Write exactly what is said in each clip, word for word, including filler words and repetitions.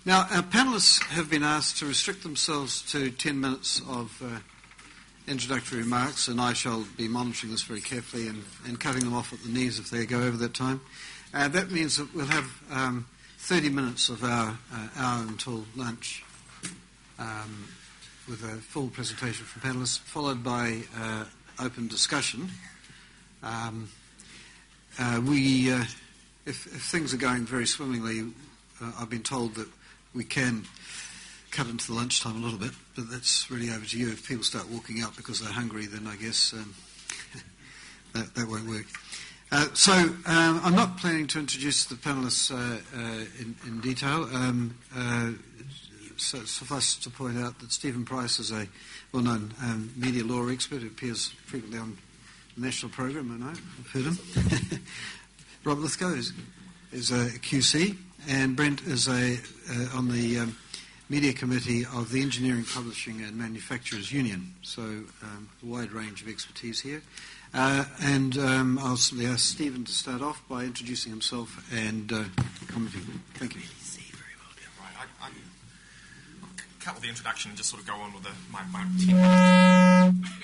Now, our panellists have been asked to restrict themselves to ten minutes of uh, introductory remarks, and I shall be monitoring this very carefully and, and cutting them off at the knees if they go over that time. Uh, that means that we'll have um, thirty minutes of our uh, hour until lunch um, with a full presentation from panellists, followed by uh, open discussion. Um, uh, we, uh, if, if things are going very swimmingly, uh, I've been told that we can cut into the lunchtime a little bit, but that's really over to you. If people start walking out because they're hungry, then I guess um, that, that won't work. Uh, so um, I'm not planning to introduce the panellists uh, uh, in, in detail. Um, uh, so suffice to point out that Stephen Price is a well-known um, media law expert who appears frequently on the national program, I know. I've heard him. Rob Lithgow is, is a Q C, and Brent is a uh, on the um, media committee of the Engineering, Publishing and Manufacturers Union. So um, a wide range of expertise here. Uh, and um, I'll simply ask Stephen to start off by introducing himself and uh, commenting. Thank you. Right, I, I, I'll cut with the introduction and just sort of go on with the, my, my ten minutes.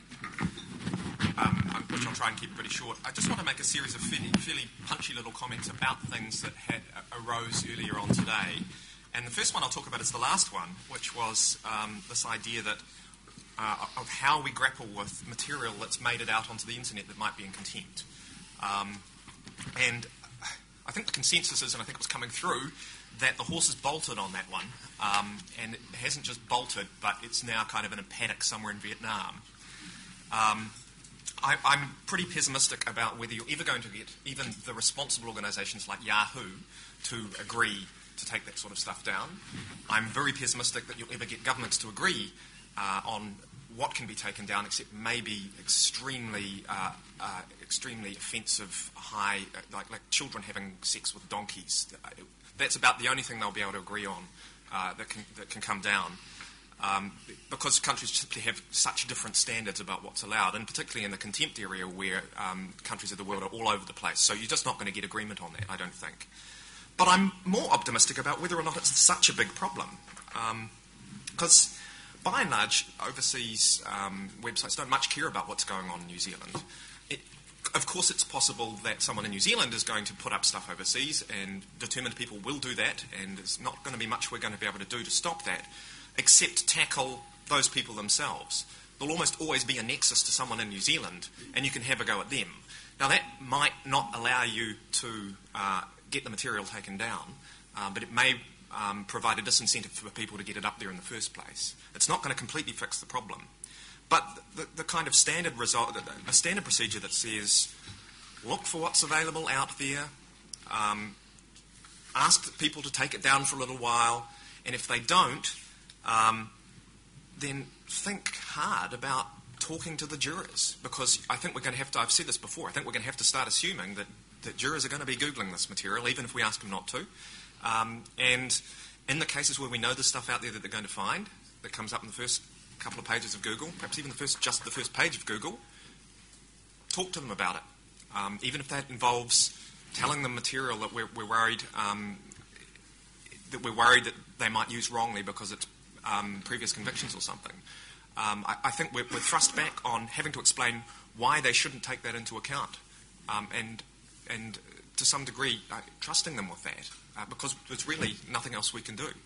Um, which I'll try and keep pretty short. I just want to make a series of fairly, fairly punchy little comments about things that had, uh, arose earlier on today. And the first one I'll talk about is the last one, which was um, this idea that uh, of how we grapple with material that's made it out onto the internet that might be in contempt. Um, and I think the consensus is, and I think it was coming through, that the horse is bolted on that one. Um, and it hasn't just bolted, but it's now kind of in a paddock somewhere in Vietnam. Um, I, I'm pretty pessimistic about whether you're ever going to get even the responsible organisations like Yahoo to agree to take that sort of stuff down. I'm very pessimistic that you'll ever get governments to agree uh, on what can be taken down, except maybe extremely, uh, uh, extremely offensive, high, uh, like, like children having sex with donkeys. That's about the only thing they'll be able to agree on uh, that can that can come down. Um, because countries simply have such different standards about what's allowed, and particularly in the contempt area where um, countries of the world are all over the place. So you're just not going to get agreement on that, I don't think. But I'm more optimistic about whether or not it's such a big problem. Because um, by and large, overseas um, websites don't much care about what's going on in New Zealand. It, of course, it's possible that someone in New Zealand is going to put up stuff overseas, and determined people will do that, and there's not going to be much we're going to be able to do to stop that, except tackle those people themselves. There'll almost always be a nexus to someone in New Zealand, and you can have a go at them. Now, that might not allow you to uh, get the material taken down, uh, but it may um, provide a disincentive for people to get it up there in the first place. It's not going to completely fix the problem. But the, the kind of standard result, a standard procedure that says, look for what's available out there, um, ask people to take it down for a little while, and if they don't, Um, then think hard about talking to the jurors, because I think we're going to have to, I've said this before, I think we're going to have to start assuming that, that jurors are going to be Googling this material, even if we ask them not to. Um, and in the cases where we know there's stuff out there that they're going to find, that comes up in the first couple of pages of Google, perhaps even the first, just the first page of Google, talk to them about it. Um, even if that involves telling them material that we're, we're worried um, that we're worried that they might use wrongly because it's Um, previous convictions or something. Um, I, I think we're, we're thrust back on having to explain why they shouldn't take that into account, um, and and to some degree uh, trusting them with that, uh, because there's really nothing else we can do.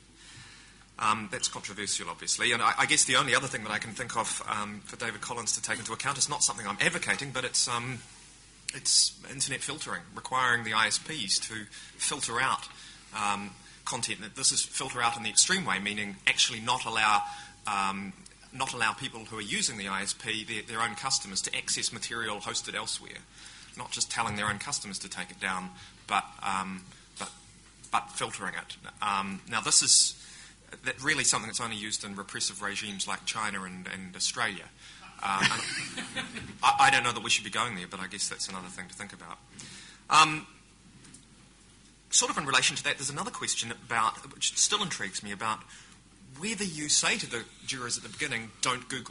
Um, that's controversial, obviously, and I, I guess the only other thing that I can think of um, for David Collins to take into account is not something I'm advocating, but it's um, it's internet filtering, requiring the I S Ps to filter out Um, content. That this is filter out in the extreme way, meaning actually not allow um, not allow people who are using the I S P, their, their own customers, to access material hosted elsewhere. Not just telling their own customers to take it down, but um, but but filtering it. Um, now this is that really something that's only used in repressive regimes like China and, and Australia. Uh, and I, I don't know that we should be going there, but I guess that's another thing to think about. Um, Sort of in relation to that, there's another question about, which still intrigues me, about whether you say to the jurors at the beginning, don't Google.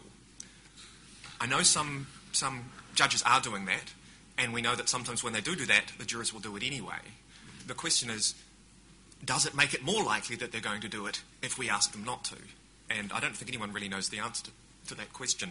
I know some some judges are doing that, and we know that sometimes when they do do that, the jurors will do it anyway. The question is, does it make it more likely that they're going to do it if we ask them not to? And I don't think anyone really knows the answer to, to that question.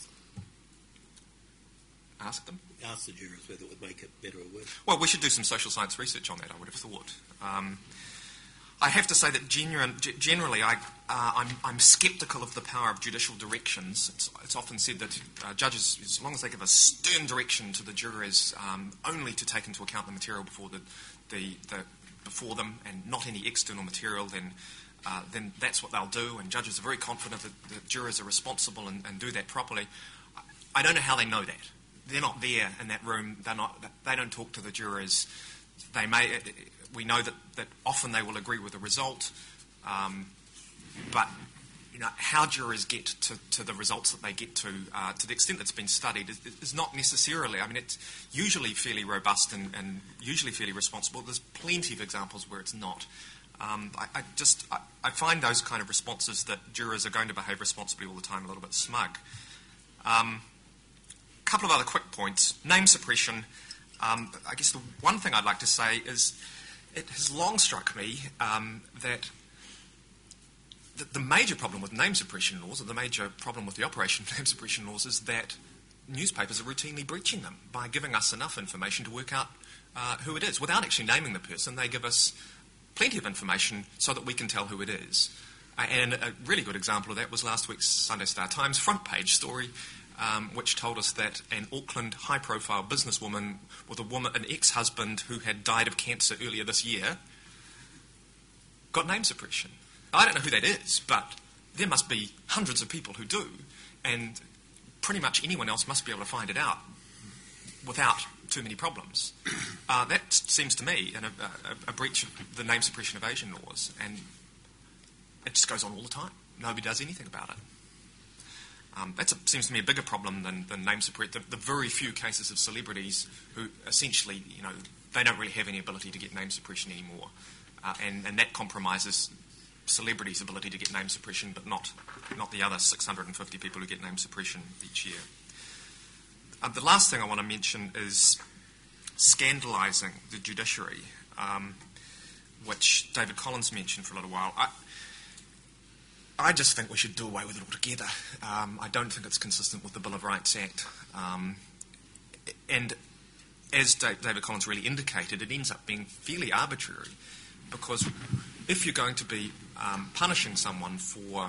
Ask them? Ask the jurors whether it would make it better or worse. Well, we should do some social science research on that, I would have thought. Um, I have to say that genuine, generally I, uh, I'm, I'm sceptical of the power of judicial directions. It's, it's often said that uh, judges, as long as they give a stern direction to the jurors, um, only to take into account the material before the, the, the before them and not any external material, then uh, then that's what they'll do. And judges are very confident that the jurors are responsible and, and do that properly. I don't know how they know that. They're not there in that room. They're not. They don't talk to the jurors. They may. We know that, that often they will agree with the result, um, but you know how jurors get to, to the results that they get to, uh, to the extent that's been studied, is, is not necessarily. I mean, it's usually fairly robust and, and usually fairly responsible. There's plenty of examples where it's not. Um, I, I just I, I find those kind of responses that jurors are going to behave responsibly all the time a little bit smug. Um, a couple of other quick points. Name suppression. Um, I guess the one thing I'd like to say is it has long struck me um, that the, the major problem with name suppression laws, or the major problem with the operation of name suppression laws, is that newspapers are routinely breaching them by giving us enough information to work out uh, who it is. Without actually naming the person, they give us plenty of information so that we can tell who it is. Uh, and a really good example of that was last week's Sunday Star Times front page story, um, which told us that an Auckland high-profile businesswoman with a woman, an ex-husband who had died of cancer earlier this year, got name suppression. I don't know who that is, but there must be hundreds of people who do, and pretty much anyone else must be able to find it out without too many problems. Uh, that seems to me an, a, a breach of the name suppression evasion laws, and it just goes on all the time. Nobody does anything about it. Um, that seems to me a bigger problem than, than name suppression. The, the very few cases of celebrities who essentially, you know, they don't really have any ability to get name suppression anymore, uh, and, and that compromises celebrities' ability to get name suppression, but not not the other six hundred fifty people who get name suppression each year. Uh, the last thing I want to mention is scandalising the judiciary, um, which David Collins mentioned for a little while. I, I just think we should do away with it altogether. Um, I don't think it's consistent with the Bill of Rights Act. Um, and as David Collins really indicated, it ends up being fairly arbitrary, because if you're going to be um, punishing someone for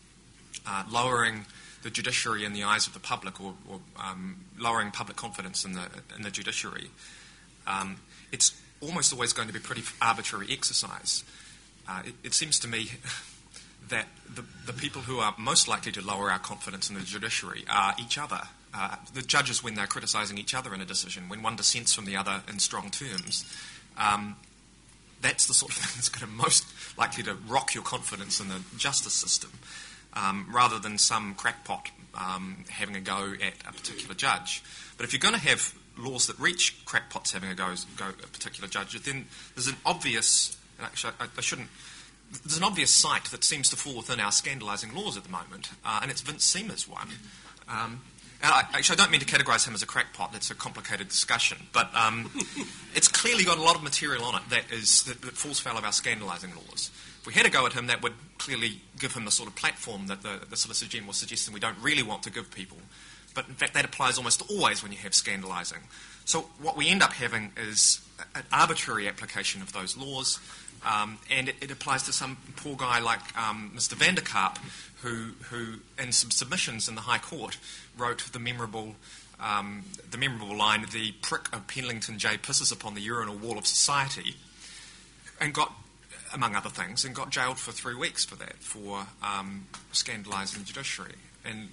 uh, lowering the judiciary in the eyes of the public, or, or um, lowering public confidence in the in the judiciary, um, it's almost always going to be a pretty arbitrary exercise. Uh, it, it seems to me that the, the people who are most likely to lower our confidence in the judiciary are each other. Uh, the judges, when they're criticising each other in a decision, when one dissents from the other in strong terms, um, that's the sort of thing that's going to most likely to rock your confidence in the justice system, um, rather than some crackpot um, having a go at a particular judge. But if you're going to have laws that reach crackpots having a go, go at a particular judge, then there's an obvious, actually I, I shouldn't, there's an obvious site that seems to fall within our scandalising laws at the moment, uh, and it's Vince Seema's one. Um, and I, actually, I don't mean to categorise him as a crackpot. That's a complicated discussion. But um, it's clearly got a lot of material on it that is that, that falls foul of our scandalising laws. If we had a go at him, that would clearly give him the sort of platform that the, the Solicitor General was suggesting we don't really want to give people. But in fact, that applies almost always when you have scandalising. So what we end up having is an arbitrary application of those laws. Um, and it, it applies to some poor guy like um, Mister Vanderkarp, who, who, in some submissions in the High Court, wrote the memorable, um, the memorable line, "The prick of Penlington J pisses upon the urinal wall of society," and got, among other things, and got jailed for three weeks for that, for um, scandalising the judiciary. And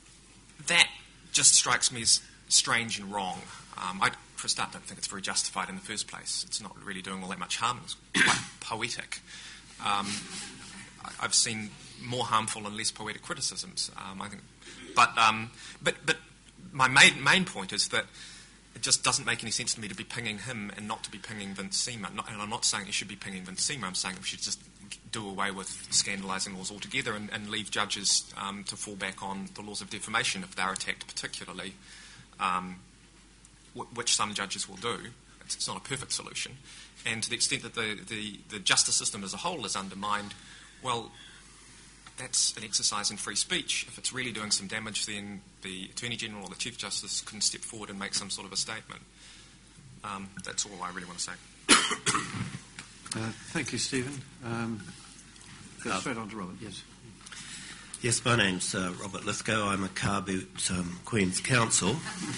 that just strikes me as strange and wrong. Um, I, for a start, don't think it's very justified in the first place. It's not really doing all that much harm. It's quite poetic. Um, I, I've seen more harmful and less poetic criticisms, um, I think. But, um, but, but my main, main point is that it just doesn't make any sense to me to be pinging him and not to be pinging Vince Seema. Not, and I'm not saying it should be pinging Vince Seema. I'm saying we should just do away with scandalising laws altogether and, and leave judges um, to fall back on the laws of defamation if they're attacked particularly. Um, which some judges will do. it's not a perfect solution. And to the extent that the, the, the justice system as a whole is undermined, well, that's an exercise in free speech. If it's really doing some damage, then the Attorney General or the Chief Justice can step forward and make some sort of a statement. Um, that's all I really want to say. Uh, thank you, Stephen. Um, go straight on to Robert, yes. Yes, my name's uh, Robert Lithgow. I'm a car boot um, Queen's Counsel.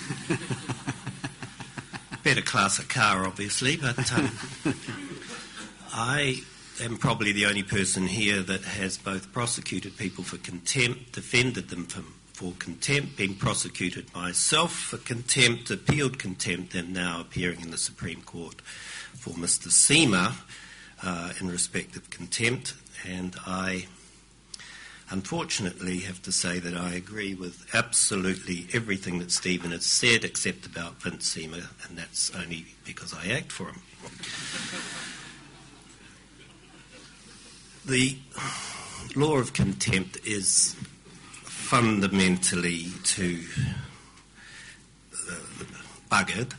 Better class of car, obviously, but um, I am probably the only person here that has both prosecuted people for contempt, defended them for, for contempt, been prosecuted myself for contempt, appealed contempt, and now appearing in the Supreme Court for Mister Seamer uh, in respect of contempt. And I unfortunately have to say that I agree with absolutely everything that Stephen has said except about Vince Seamer, and that's only because I act for him. The law of contempt is fundamentally to uh, buggered,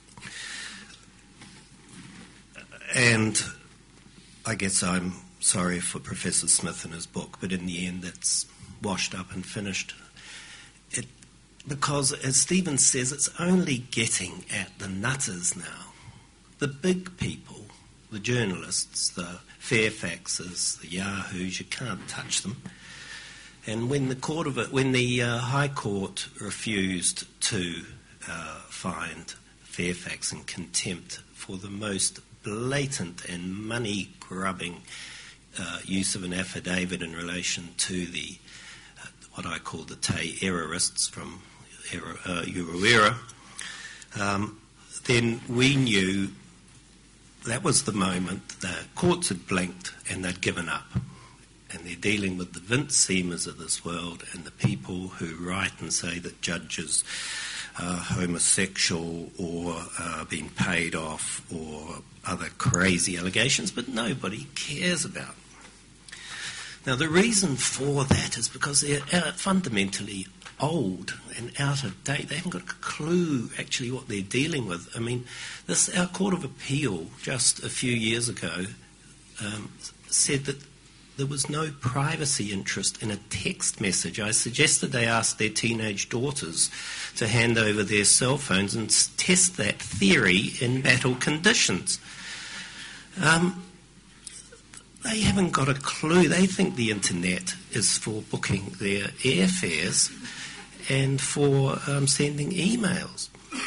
and I guess I'm sorry for Professor Smith and his book, but in the end it's washed up and finished. It, because, as Stephen says, it's only getting at the nutters now. The big people, the journalists, the Fairfaxes, the Yahoos, you can't touch them. And when the court of it, when the uh, High Court refused to uh, find Fairfax in contempt for the most blatant and money-grubbing uh, use of an affidavit in relation to the uh, what I call the Tay errorists from era, uh, Uruera, um, then we knew that was the moment the courts had blinked and they'd given up. And they're dealing with the Vince Seamers of this world and the people who write and say that judges are homosexual or uh, being paid off or other crazy allegations, but nobody cares about. Now, the reason for that is because they're uh, fundamentally old and out of date. They haven't got a clue actually what they're dealing with. I mean, this our Court of Appeal just a few years ago um, said that there was no privacy interest in a text message. I suggested they ask their teenage daughters to hand over their cell phones and test that theory in battle conditions. Um, they haven't got a clue. They think the internet is for booking their airfares and for um, sending emails.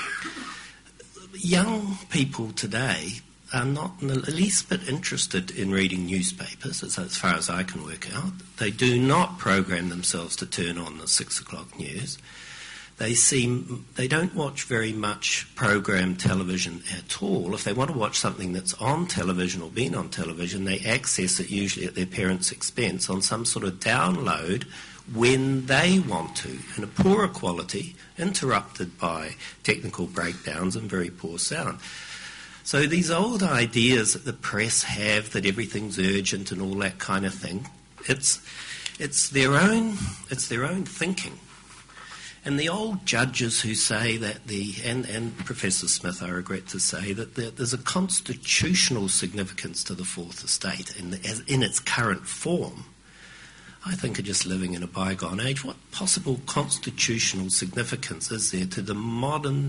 Young people today are not in the least bit interested in reading newspapers, as, as far as I can work out. They do not program themselves to turn on the six o'clock news. They seem they don't watch very much programmed television at all. If they want to watch something that's on television or been on television, they access it usually at their parents' expense on some sort of download when they want to, in a poorer quality, interrupted by technical breakdowns and very poor sound. So these old ideas that the press have that everything's urgent and all that kind of thing, it's it's their own it's their own thinking. And the old judges who say that the and, and Professor Smith, I regret to say, that there, there's a constitutional significance to the Fourth Estate in, the, as, in its current form, I think are just living in a bygone age. What possible constitutional significance is there to the modern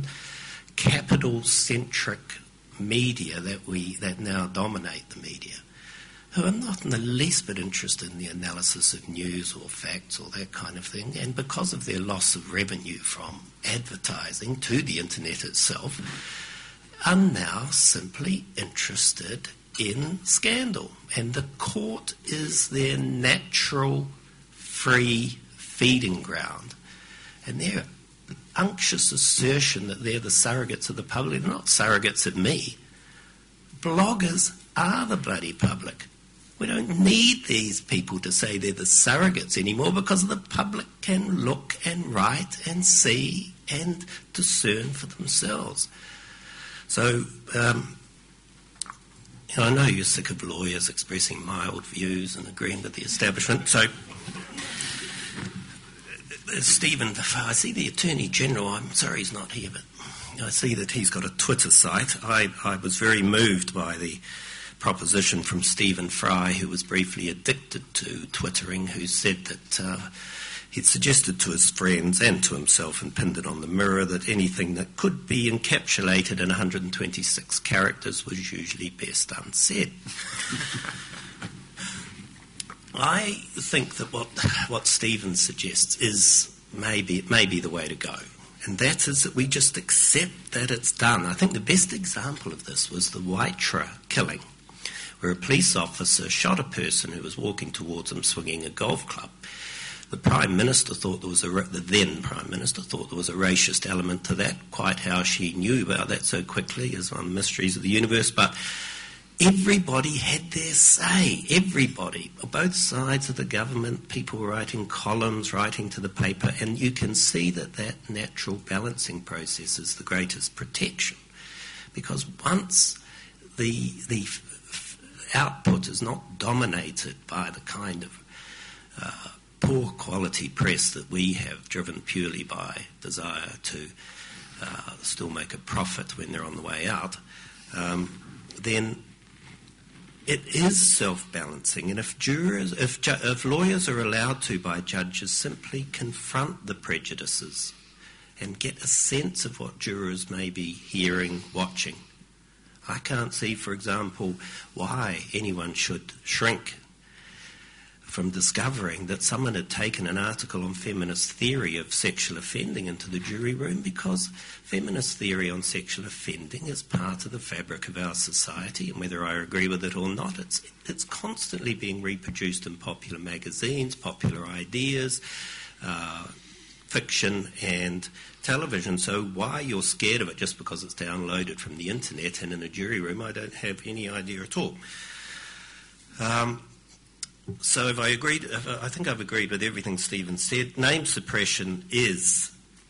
capital-centric media that we that now dominate the media, who are not in the least bit interested in the analysis of news or facts or that kind of thing, and because of their loss of revenue from advertising to the internet itself, are now simply interested in scandal. And the court is their natural free feeding ground. And their unctuous assertion that they're the surrogates of the public, they're not surrogates of me. Bloggers are the bloody public. We don't need these people to say they're the surrogates anymore because the public can look and write and see and discern for themselves. So, um, you know, I know you're sick of lawyers expressing mild views and agreeing with the establishment. So, Stephen, I see the Attorney General. I'm sorry he's not here, but I see that he's got a Twitter site. I, I was very moved by the proposition from Stephen Fry, who was briefly addicted to Twittering, who said that uh, he'd suggested to his friends and to himself and pinned it on the Mirror that anything that could be encapsulated in one hundred twenty-six characters was usually best unsaid. I think that what what Stephen suggests is maybe maybe the way to go, and that is that we just accept that it's done. I think the best example of this was the Waitara killing, where a police officer shot a person who was walking towards him swinging a golf club. The Prime Minister thought there was a the then Prime Minister thought there was a racist element to that. Quite how she knew about that so quickly is one of the mysteries of the universe, but everybody had their say. Everybody, both sides of the government, people writing columns, writing to the paper, and you can see that that natural balancing process is the greatest protection. Because once the the f- output is not dominated by the kind of uh, poor quality press that we have, driven purely by desire to uh, still make a profit when they're on the way out, um, then it is self-balancing, and if jurors, if, ju- if lawyers are allowed to by judges simply confront the prejudices and get a sense of what jurors may be hearing, watching, I can't see, for example, why anyone should shrink from discovering that someone had taken an article on feminist theory of sexual offending into the jury room, because feminist theory on sexual offending is part of the fabric of our society, and whether I agree with it or not, it's it's constantly being reproduced in popular magazines, popular ideas, uh, fiction and television. So why you're scared of it just because it's downloaded from the internet and in a jury room, I don't have any idea at all. Um, So if I agreed, if I think I've agreed with everything Stephen said. Name suppression is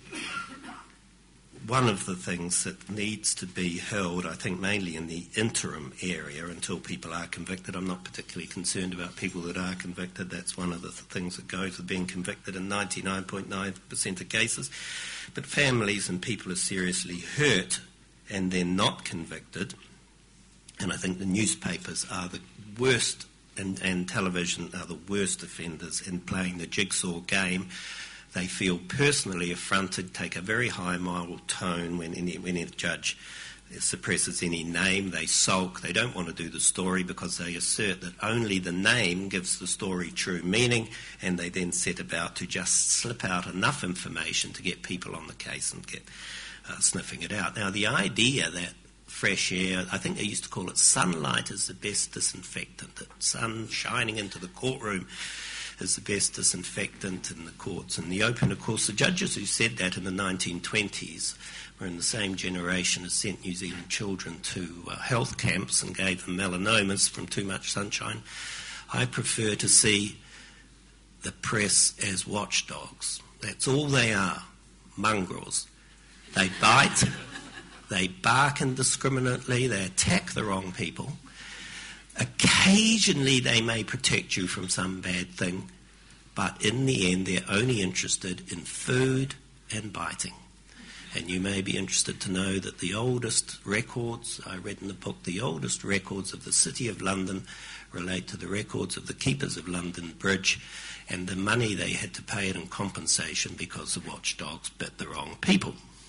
one of the things that needs to be held, I think, mainly in the interim area until people are convicted. I'm not particularly concerned about people that are convicted. That's one of the th- things that goes with being convicted in ninety-nine point nine percent of cases. But families and people are seriously hurt and they're not convicted. And I think the newspapers are the worst And, and television are the worst offenders in playing the jigsaw game. They feel personally affronted, take a very high moral tone when any, when a judge suppresses any name. They sulk. They don't want to do the story because they assert that only the name gives the story true meaning, and they then set about to just slip out enough information to get people on the case and get uh, sniffing it out. Now, the idea that fresh air, I think they used to call it sunlight, is the best disinfectant. That sun shining into the courtroom is the best disinfectant in the courts. In the open, of course, the judges who said that in the nineteen twenties were in the same generation as sent New Zealand children to uh, health camps and gave them melanomas from too much sunshine. I prefer to see the press as watchdogs. That's all they are, mongrels. They bite. They bark indiscriminately, they attack the wrong people. Occasionally they may protect you from some bad thing, but in the end they're only interested in food and biting. And you may be interested to know that the oldest records, I read in the book, the oldest records of the City of London relate to the records of the keepers of London Bridge and the money they had to pay in compensation because the watchdogs bit the wrong people.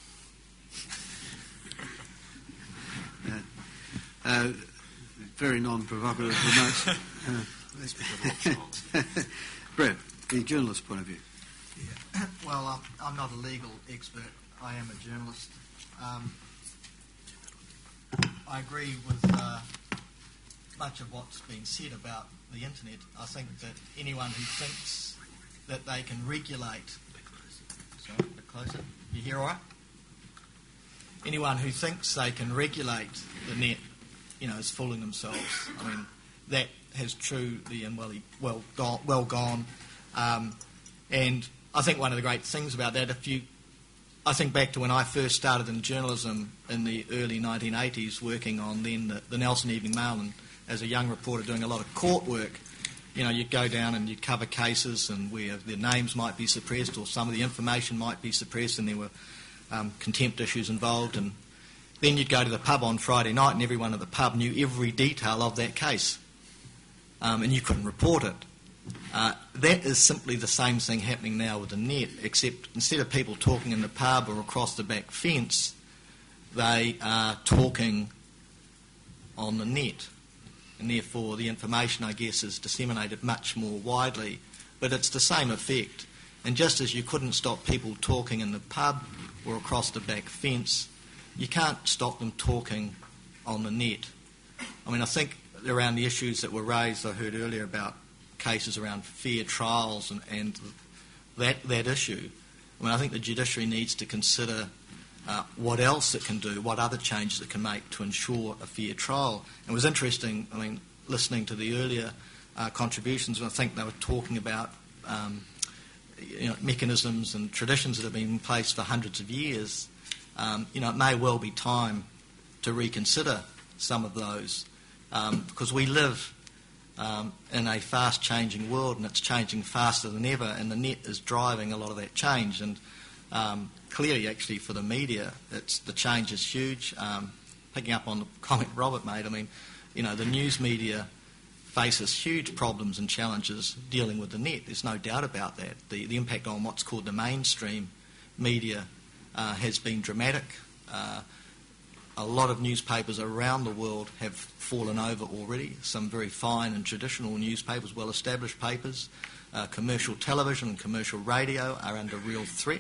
Uh, uh, very non-provocative remarks. Uh, Brett, the journalist's point of view. Yeah. Well, I'm, I'm not a legal expert. I am a journalist. Um, I agree with uh, much of what's been said about the internet. I think that anyone who thinks that they can regulate... Sorry, a bit closer. You hear all right? Anyone who thinks they can regulate the net, you know, is fooling themselves. I mean, that has truly and well, well gone. Well gone. Um, and I think one of the great things about that, if you, I think back to when I first started in journalism in the early nineteen eighties, working on then the, the Nelson Evening Mail, and as a young reporter doing a lot of court work. You know, you'd go down and you'd cover cases and where their names might be suppressed or some of the information might be suppressed, and there were um, contempt issues involved, and then you'd go to the pub on Friday night and everyone at the pub knew every detail of that case, um, and you couldn't report it. Uh, that is simply the same thing happening now with the net, except instead of people talking in the pub or across the back fence, they are talking on the net, and therefore the information, I guess, is disseminated much more widely, but it's the same effect. And just as you couldn't stop people talking in the pub or across the back fence, you can't stop them talking on the net. I mean, I think around the issues that were raised, I heard earlier about cases around fair trials and, and that that issue. I mean, I think the judiciary needs to consider uh, what else it can do, what other changes it can make to ensure a fair trial. And it was interesting, I mean, listening to the earlier uh, contributions, I think they were talking about um, you know, mechanisms and traditions that have been in place for hundreds of years. Um, you know, it may well be time to reconsider some of those um, because we live um, in a fast-changing world, and it's changing faster than ever, and the net is driving a lot of that change. And um, clearly, actually, for the media, it's the change is huge. Um, picking up on the comment Robert made, I mean, you know, the news media faces huge problems and challenges dealing with the net. There's no doubt about that. The, the impact on what's called the mainstream media uh, has been dramatic. Uh, a lot of newspapers around the world have fallen over already. Some very fine and traditional newspapers, well-established papers. Uh, commercial television and commercial radio are under real threat.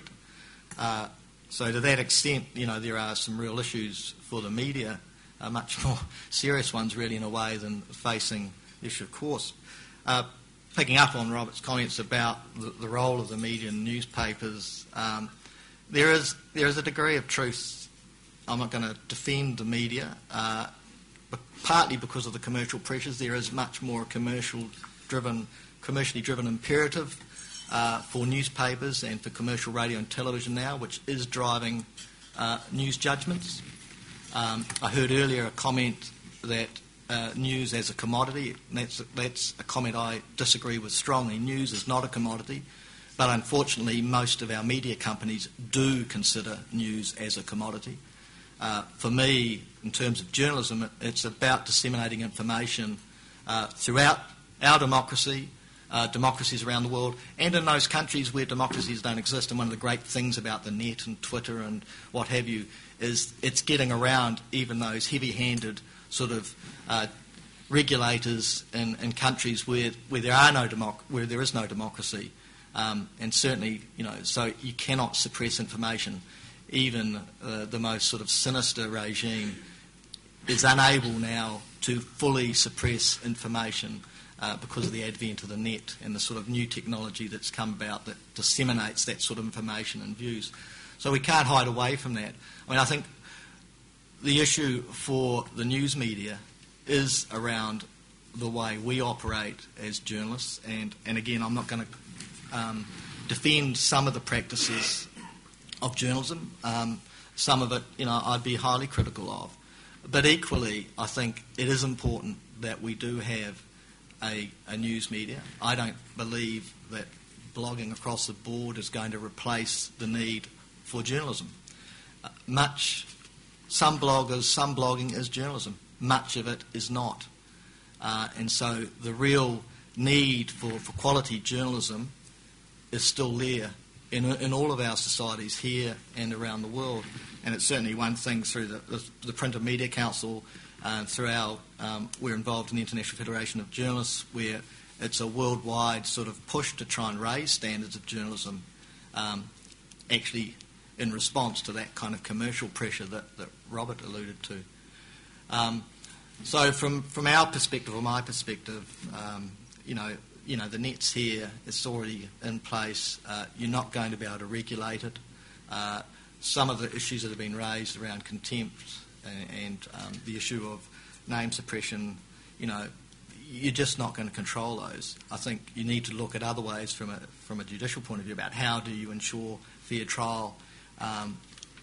Uh, so to that extent, you know, there are some real issues for the media, uh, much more serious ones really in a way than facing the issue of course. Uh, picking up on Robert's comments about the, the role of the media and newspapers, um, there is there is a degree of truth. I'm not going to defend the media, uh, but partly because of the commercial pressures. There is much more commercial-driven, commercially driven imperative uh, for newspapers and for commercial radio and television now, which is driving uh, news judgments. Um, I heard earlier a comment that uh, news as a commodity. That's that's a comment I disagree with strongly. News is not a commodity. But unfortunately, most of our media companies do consider news as a commodity. Uh, for me, in terms of journalism, it, it's about disseminating information uh, throughout our democracy, uh, democracies around the world, and in those countries where democracies don't exist. And one of the great things about the net and Twitter and what have you is it's getting around even those heavy-handed sort of uh, regulators in, in countries where, where there are no democ- where there is no democracy. Um, and certainly, you know, so you cannot suppress information. Even uh, the most sort of sinister regime is unable now to fully suppress information uh, because of the advent of the net and the sort of new technology that's come about that disseminates that sort of information and views. So we can't hide away from that. I mean, I think the issue for the news media is around the way we operate as journalists. And, and again, I'm not going to Um, defend some of the practices of journalism. Um, some of it, you know, I'd be highly critical of. But equally, I think it is important that we do have a, a news media. I don't believe that blogging across the board is going to replace the need for journalism. Uh, much, some bloggers, some blogging is journalism. Much of it is not. Uh, and so the real need for, for quality journalism is still there in, in all of our societies here and around the world. And it's certainly one thing through the, the, the Printed Media Council, uh, through our, um, we're involved in the International Federation of Journalists, where it's a worldwide sort of push to try and raise standards of journalism, um, actually in response to that kind of commercial pressure that, that Robert alluded to. Um, so from, from our perspective, or my perspective, um, you know, You know, the net's here, it's already in place. Uh, you're not going to be able to regulate it. Uh, some of the issues that have been raised around contempt and, and um, the issue of name suppression, you know, you're just not going to control those. I think you need to look at other ways from a, from a judicial point of view about how do you ensure fair trial um,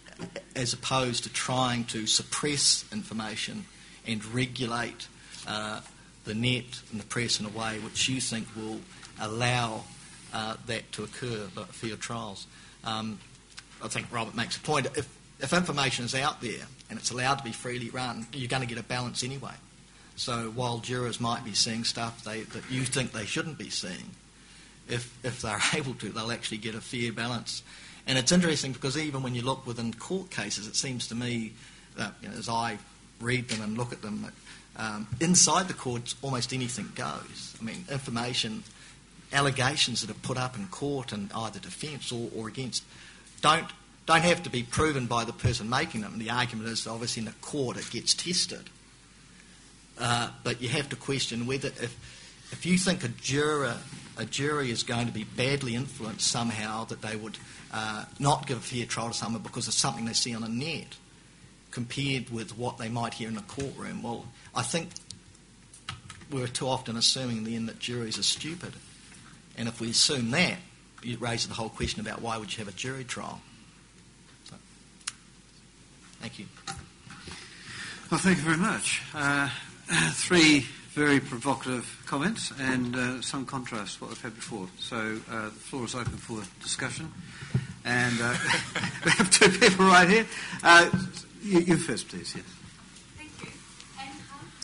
as opposed to trying to suppress information and regulate uh, the net and the press in a way which you think will allow uh, that to occur, but fair trials. Um, I think Robert makes a point. If, if information is out there and it's allowed to be freely run, you're going to get a balance anyway. So while jurors might be seeing stuff they, that you think they shouldn't be seeing, if if they're able to, they'll actually get a fair balance. And it's interesting because even when you look within court cases, it seems to me that, you know, as I read them and look at them, um, inside the courts almost anything goes. I mean, information, allegations that are put up in court and either defence or, or against don't don't have to be proven by the person making them. The argument is obviously in the court it gets tested. Uh, but you have to question whether if if you think a juror a jury is going to be badly influenced somehow, that they would uh, not give a fair trial to someone because of something they see on the net, compared with what they might hear in a courtroom. Well, I think we're too often assuming in the end that juries are stupid. And if we assume that, it raises the whole question about why would you have a jury trial. So, thank you. Well, thank you very much. Uh, three very provocative comments and uh, some contrast to what we've had before. So uh, the floor is open for discussion. And uh, we have two people right here. Uh, you, you first, please. Yes. Thank you. Anne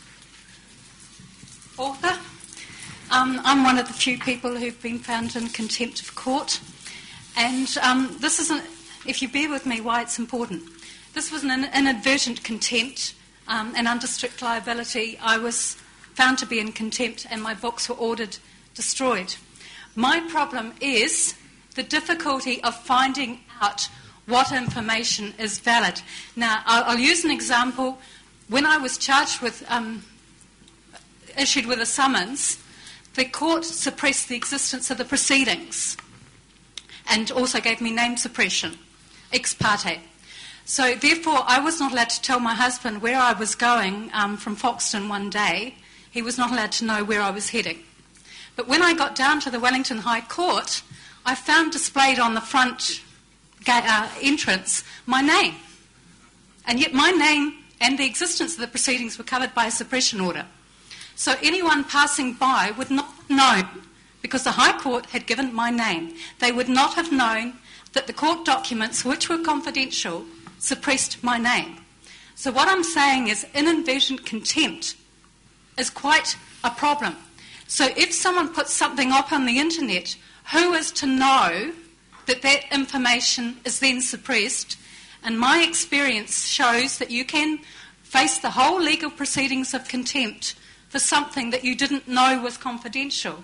Hart, author. Um, I'm one of the few people who've been found in contempt of court. And um, this isn't, if you bear with me, why it's important. This was an inadvertent contempt, um, and under strict liability, I was found to be in contempt and my books were ordered destroyed. My problem is the difficulty of finding out what information is valid. Now, I'll, I'll use an example. When I was charged with, um, issued with a summons, the court suppressed the existence of the proceedings and also gave me name suppression, ex parte. So therefore, I was not allowed to tell my husband where I was going um, from Foxton one day. He was not allowed to know where I was heading. But when I got down to the Wellington High Court, I found displayed on the front gate, uh, entrance my name. And yet my name and the existence of the proceedings were covered by a suppression order. So anyone passing by would not have known, because the High Court had given my name, they would not have known that the court documents, which were confidential, suppressed my name. So what I'm saying is inadvertent contempt is quite a problem. So if someone puts something up on the internet, who is to know that that information is then suppressed? And my experience shows that you can face the whole legal proceedings of contempt for something that you didn't know was confidential.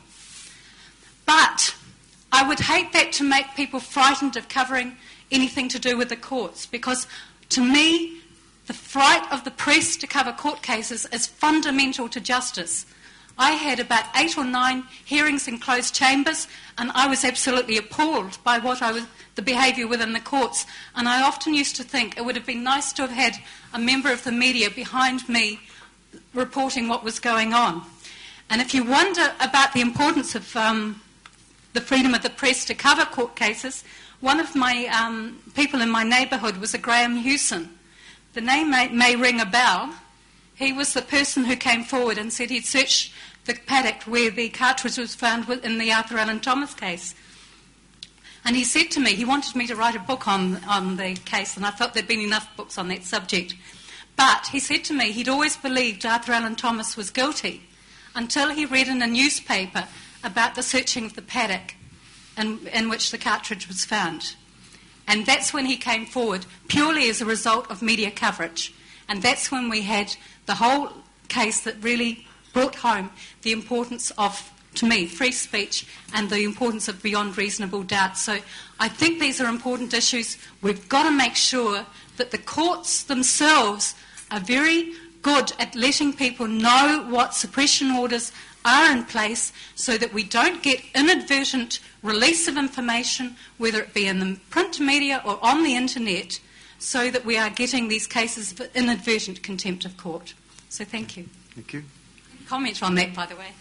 But I would hate that to make people frightened of covering anything to do with the courts, because to me, the fright of the press to cover court cases is fundamental to justice. I had about eight or nine hearings in closed chambers, and I was absolutely appalled by what I was, the behaviour within the courts. And I often used to think it would have been nice to have had a member of the media behind me reporting what was going on. And if you wonder about the importance of um, the freedom of the press to cover court cases, one of my um, people in my neighbourhood was a Graham Hewson. The name may, may ring a bell. He was the person who came forward and said he'd searched the paddock where the cartridge was found in the Arthur Allen Thomas case. And he said to me, he wanted me to write a book on, on the case, and I felt there'd been enough books on that subject. But he said to me he'd always believed Arthur Allen Thomas was guilty until he read in a newspaper about the searching of the paddock in, in which the cartridge was found. And that's when he came forward, purely as a result of media coverage. And that's when we had the whole case that really brought home the importance of, to me, free speech and the importance of beyond reasonable doubt. So I think these are important issues. We've got to make sure that the courts themselves are very good at letting people know what suppression orders are in place so that we don't get inadvertent release of information, whether it be in the print media or on the internet, so that we are getting these cases of inadvertent contempt of court. So thank you. Thank you. Comment on that, by the way.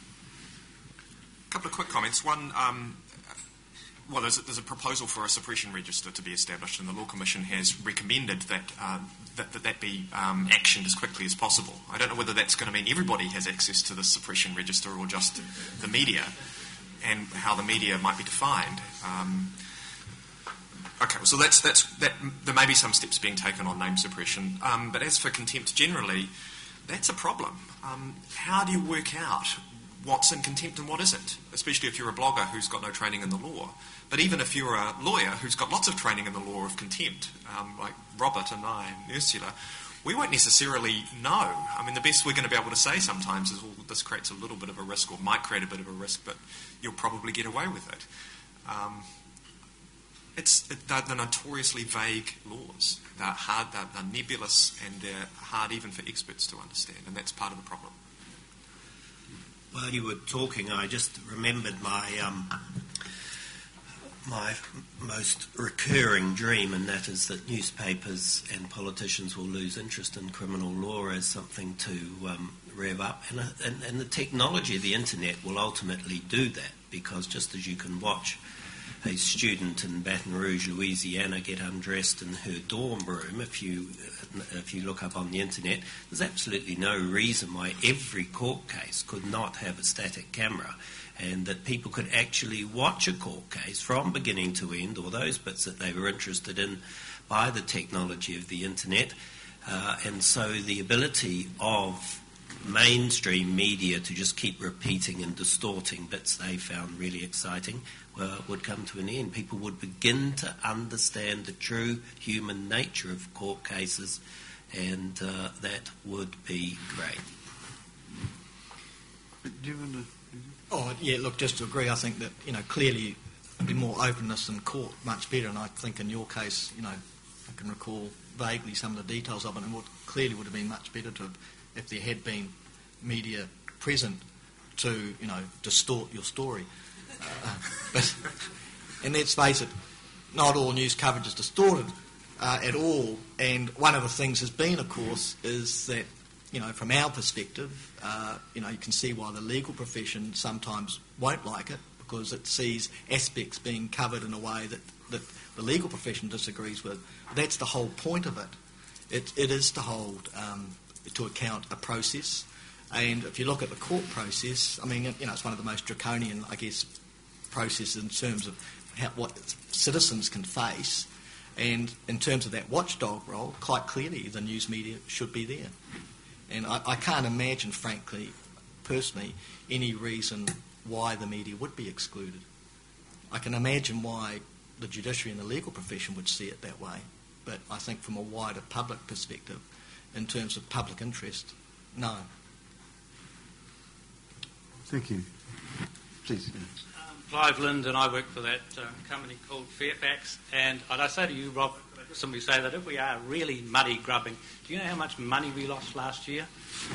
A couple of quick comments. One, um, well, there's a, there's a proposal for a suppression register to be established, and the Law Commission has recommended that uh, that, that that be um, actioned as quickly as possible. I don't know whether that's going to mean everybody has access to the suppression register or just the media, and how the media might be defined. Um, Okay, so that's that's that. There may be some steps being taken on name suppression, um, but as for contempt generally, that's a problem. Um, how do you work out what's in contempt and what isn't? Especially if you're a blogger who's got no training in the law. But even if you're a lawyer who's got lots of training in the law of contempt, um, like Robert and I and Ursula, we won't necessarily know. I mean, the best we're going to be able to say sometimes is, well, this creates a little bit of a risk, or might create a bit of a risk, but you'll probably get away with it. Um, it's it, they're, they're notoriously vague laws. They're hard, they're, they're nebulous, and they're hard even for experts to understand, and that's part of the problem. While you were talking, I just remembered my um, my most recurring dream, and that is that newspapers and politicians will lose interest in criminal law as something to um, rev up. And, uh, and, and the technology of the internet will ultimately do that, because just as you can watch a student in Baton Rouge, Louisiana, get undressed in her dorm room, if you if you look up on the internet, there's absolutely no reason why every court case could not have a static camera, and that people could actually watch a court case from beginning to end, or those bits that they were interested in, by the technology of the internet. Uh, and so the ability of mainstream media to just keep repeating and distorting bits they found really exciting uh, would come to an end. People would begin to understand the true human nature of court cases, and uh, that would be great. Do you want to... Oh, yeah, look, just to agree, I think that, you know, clearly there'd be more openness in court, much better, and I think in your case, you know, I can recall vaguely some of the details of it, and what clearly would have been much better to have, if there had been media present to, you know, distort your story. Uh, but, and let's face it, not all news coverage is distorted uh, at all, and one of the things has been, of course, is that, you know, from our perspective, uh, you know, you can see why the legal profession sometimes won't like it, because it sees aspects being covered in a way that, that the legal profession disagrees with. That's the whole point of it. It, it is to hold um, to account a process. And if you look at the court process, I mean, you know, it's one of the most draconian, I guess, processes in terms of how, what citizens can face. And in terms of that watchdog role, quite clearly the news media should be there. And I, I can't imagine, frankly, personally, any reason why the media would be excluded. I can imagine why the judiciary and the legal profession would see it that way. But I think from a wider public perspective, in terms of public interest, no. Thank you. Please. Um, Clive Lind, and I work for that uh, company called Fairfax. And I'd say to you, Rob, simply say that if we are really money grubbing, do you know how much money we lost last year?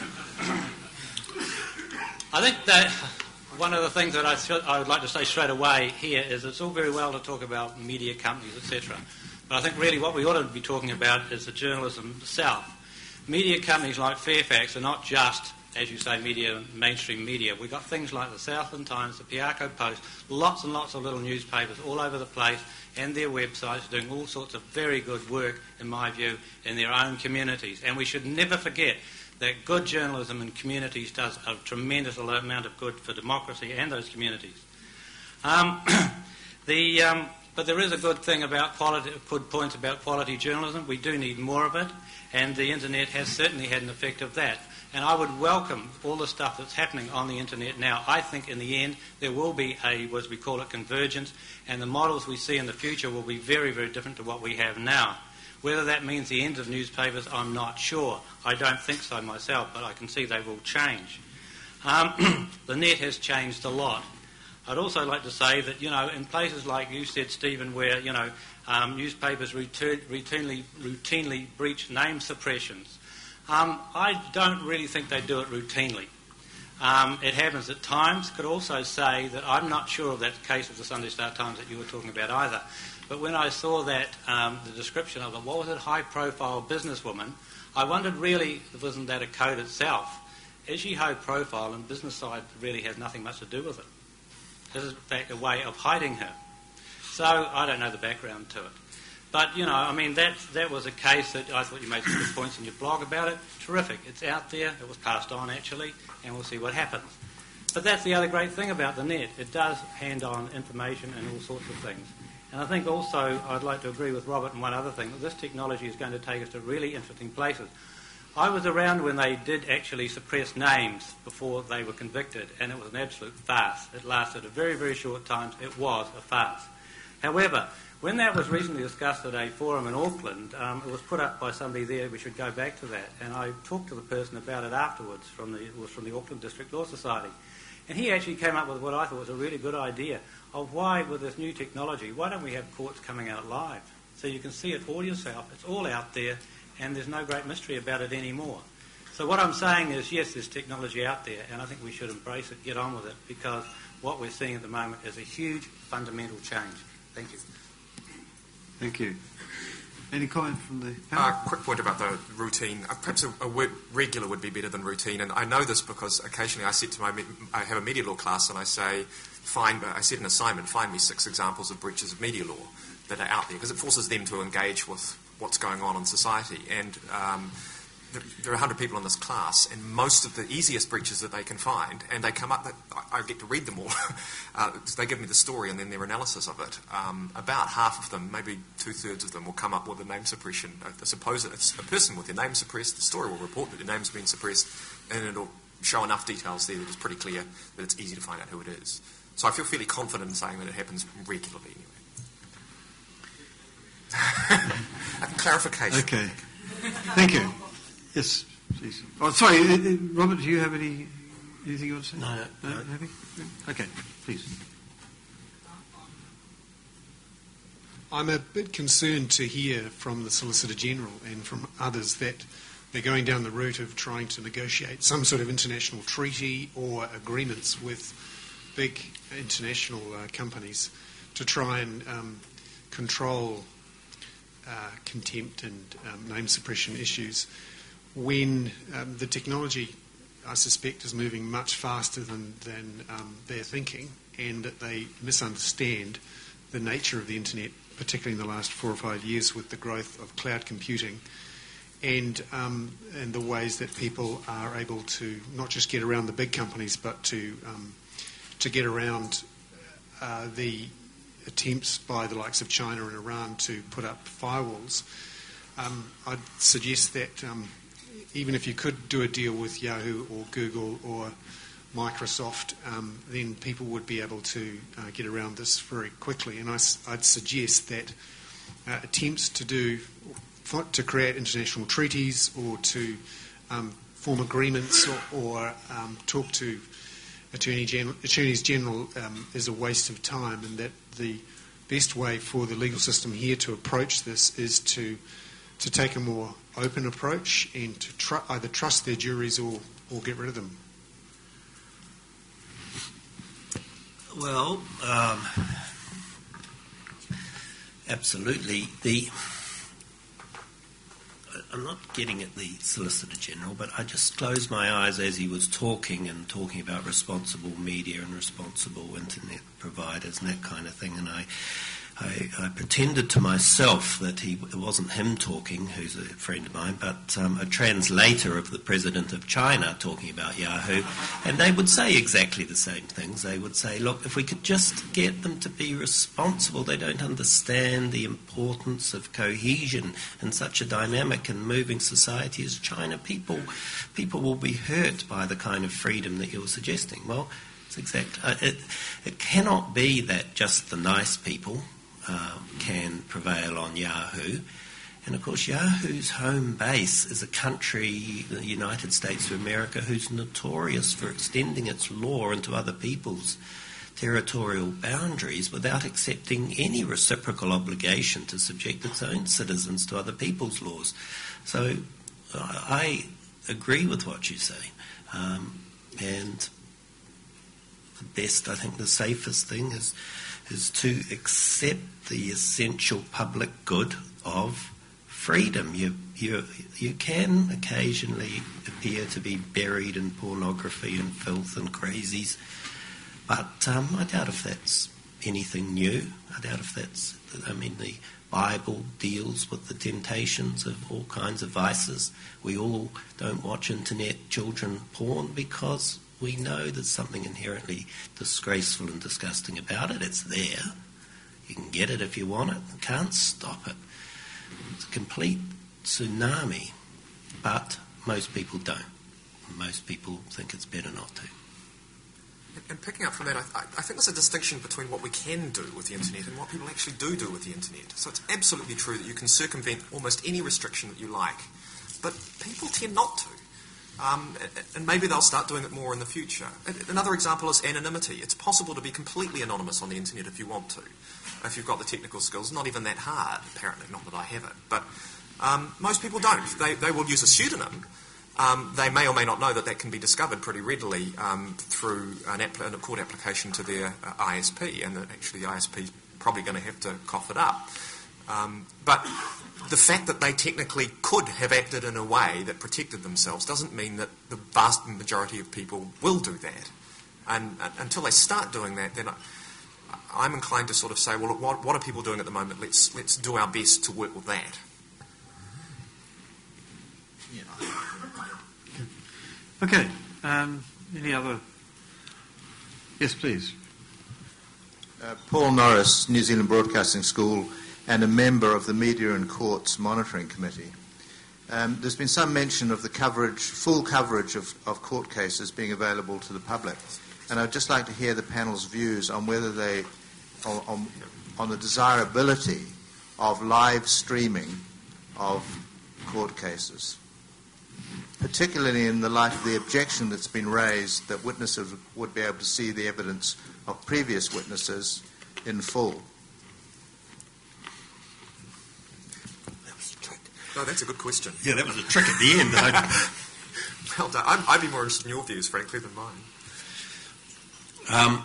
I think that one of the things that I, th- I would like to say straight away here is it's all very well to talk about media companies, et cetera. But I think really what we ought to be talking about is the journalism itself. Media companies like Fairfax are not just, as you say, media, mainstream media. We've got things like the Southland Times, the Piarco Post, lots and lots of little newspapers all over the place, and their websites doing all sorts of very good work, in my view, in their own communities. And we should never forget that good journalism in communities does a tremendous amount of good for democracy and those communities. Um, the, um, but there is a good thing about quality, good points about quality journalism. We do need more of it, and the internet has certainly had an effect of that. And I would welcome all the stuff that's happening on the internet now. I think in the end there will be a, as we call it, convergence, and the models we see in the future will be very, very different to what we have now. Whether that means the end of newspapers, I'm not sure. I don't think so myself, but I can see they will change. Um, the net has changed a lot. I'd also like to say that, you know, in places like you said, Stephen, where, you know, um, newspapers routine, routinely, routinely breach name suppressions, Um, I don't really think they do it routinely. Um, it happens at times. Could also say that I'm not sure of that case of the Sunday Star Times that you were talking about either. But when I saw that, um, the description of it, what was it, high-profile businesswoman, I wondered really, wasn't that a code itself? Is she high-profile, and business side really has nothing much to do with it? This is, in fact, a way of hiding her. So I don't know the background to it. But, you know, I mean, that that was a case that I thought you made some good points in your blog about it. Terrific. It's out there. It was passed on, actually, and we'll see what happens. But that's the other great thing about the net. It does hand on information and all sorts of things. And I think also I'd like to agree with Robert on one other thing, that this technology is going to take us to really interesting places. I was around when they did actually suppress names before they were convicted, and it was an absolute farce. It lasted a very, very short time. It was a farce. However, when that was recently discussed at a forum in Auckland, um, it was put up by somebody there. We should go back to that. And I talked to the person about it afterwards. From the, it was from the Auckland District Law Society. And he actually came up with what I thought was a really good idea of why, with this new technology, why don't we have courts coming out live? So you can see it all yourself. It's all out there, and there's no great mystery about it anymore. So what I'm saying is, yes, there's technology out there, and I think we should embrace it, get on with it, because what we're seeing at the moment is a huge fundamental change. Thank you. Thank you. Any comment from the A panel? uh, quick point about the routine. Uh, perhaps a, a word regular would be better than routine, and I know this because occasionally I sit to my, I have a media law class and I say, find, I set an assignment, find me six examples of breaches of media law that are out there, because it forces them to engage with what's going on in society. And um, there, there are one hundred people in this class, and most of the easiest breaches that they can find, and they come up, that I get to read them all. uh, they give me the story and then their analysis of it. Um, about half of them, maybe two-thirds of them, will come up with a name suppression. I suppose it's a person with their name suppressed, the story will report that their name's been suppressed, and it'll show enough details there that it's pretty clear that it's easy to find out who it is. So I feel fairly confident in saying that it happens regularly anyway. A clarification. Okay. Thank you. Yes, please. Oh, sorry, uh, uh, Robert, do you have any anything you want to say? No, no. no. Happy? Okay, please. I'm a bit concerned to hear from the Solicitor General and from others that they're going down the route of trying to negotiate some sort of international treaty or agreements with big international uh, companies to try and um, control uh, contempt and um, name suppression issues when um, the technology, I suspect, is moving much faster than, than um, they're thinking, and that they misunderstand the nature of the internet, particularly in the last four or five years with the growth of cloud computing and um, and the ways that people are able to not just get around the big companies but to um, to get around uh, the attempts by the likes of China and Iran to put up firewalls. Um, I'd suggest that um, even if you could do a deal with Yahoo or Google or Microsoft, um, then people would be able to uh, get around this very quickly. And I, I'd suggest that uh, attempts to do to create international treaties or to um, form agreements or, or um, talk to Attorney General, attorneys general um, is a waste of time, and that the best way for the legal system here to approach this is to to take a more open approach and to tr- either trust their juries or, or get rid of them. Well, um, absolutely. The I'm not getting at the Solicitor General, but I just closed my eyes as he was talking and talking about responsible media and responsible internet providers and that kind of thing, and I I, I pretended to myself that he, it wasn't him talking, who's a friend of mine, but um, a translator of the President of China talking about Yahoo, and they would say exactly the same things. They would say, look, if we could just get them to be responsible, they don't understand the importance of cohesion in such a dynamic and moving society as China. People, people will be hurt by the kind of freedom that you're suggesting. Well, it's exactly, uh, it, it cannot be that just the nice people Uh, can prevail on Yahoo. And of course Yahoo's home base is a country, the United States of America, who's notorious for extending its law into other people's territorial boundaries without accepting any reciprocal obligation to subject its own citizens to other people's laws. So uh, I agree with what you say. Um, and the best, I think the safest thing is is to accept the essential public good of freedom. You, you, you can occasionally appear to be buried in pornography and filth and crazies, but um, I doubt if that's anything new. I doubt if that's, I mean, the Bible deals with the temptations of all kinds of vices. We all don't watch internet children porn because we know there's something inherently disgraceful and disgusting about it. It's there. You can get it if you want it. You can't stop it. It's a complete tsunami, but most people don't. Most people think it's better not to. And picking up from that, I, I think there's a distinction between what we can do with the internet and what people actually do do with the internet. So it's absolutely true that you can circumvent almost any restriction that you like, but people tend not to. Um, and maybe they'll start doing it more in the future. Another example is anonymity. It's possible to be completely anonymous on the internet if you want to, if you've got the technical skills. Not even that hard, apparently, not that I have it. But um, most people don't. They, they will use a pseudonym. Um, they may or may not know that that can be discovered pretty readily um, through an app- a court application to their uh, I S P, and that actually the I S P is probably going to have to cough it up. Um, but the fact that they technically could have acted in a way that protected themselves doesn't mean that the vast majority of people will do that. And uh, until they start doing that, then I, I'm inclined to sort of say, well, what, what are people doing at the moment? Let's let's do our best to work with that. Yeah. Okay. Um, any other? Yes, please. Uh, Paul Norris, New Zealand Broadcasting School, and a member of the Media and Courts Monitoring Committee. Um, there's been some mention of the coverage, full coverage of, of court cases being available to the public, and I'd just like to hear the panel's views on whether they, on, on, on the desirability of live streaming of court cases, particularly in the light of the objection that's been raised that witnesses would be able to see the evidence of previous witnesses in full. That was a trick. No, that's a good question. Yeah, that was a trick at the end. Well done. I'd, I'd be more interested in your views, frankly, than mine. Um,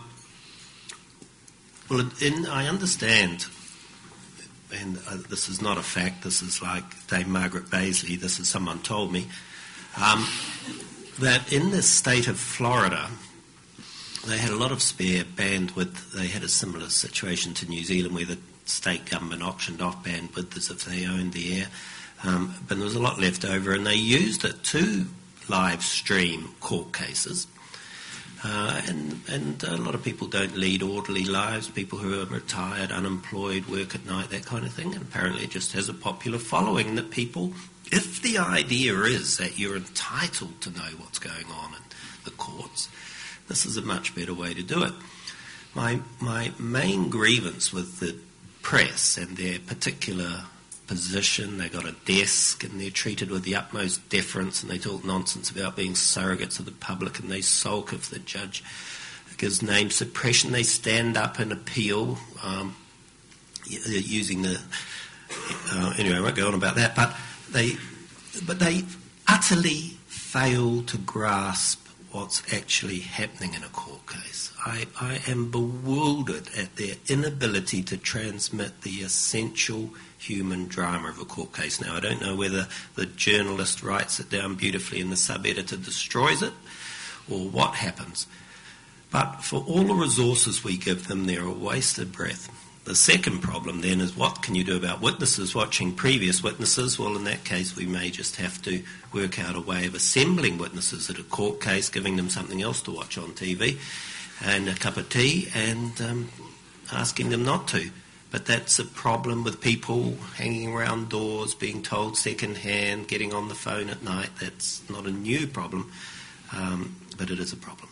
well, in, in, I understand, and uh, this is not a fact, this is like Dame Margaret Baisley, this is someone told me, um, that in the state of Florida, they had a lot of spare bandwidth. They had a similar situation to New Zealand where the state government auctioned off bandwidth as if they owned the air. Um, but there was a lot left over, and they used it to live stream court cases. Uh, and, and a lot of people don't lead orderly lives, people who are retired, unemployed, work at night, that kind of thing. And apparently it just has a popular following that people, if the idea is that you're entitled to know what's going on in the courts, this is a much better way to do it. My, my main grievance with the press and their particular position, they got a desk and they're treated with the utmost deference, and they talk nonsense about being surrogates of the public, and they sulk if the judge gives name suppression. They stand up and appeal um, using the... Uh, anyway, I won't go on about that, but they, but they utterly fail to grasp what's actually happening in a court case. I, I am bewildered at their inability to transmit the essential human drama of a court case. Now, I don't know whether the journalist writes it down beautifully and the sub-editor destroys it, or what happens. But for all the resources we give them, they're a wasted breath. The second problem then is, what can you do about witnesses watching previous witnesses? Well, in that case, we may just have to work out a way of assembling witnesses at a court case, giving them something else to watch on T V and a cup of tea, and um, asking them not to. But that's a problem with people hanging around doors, being told second-hand, getting on the phone at night. That's not a new problem, um, but it is a problem.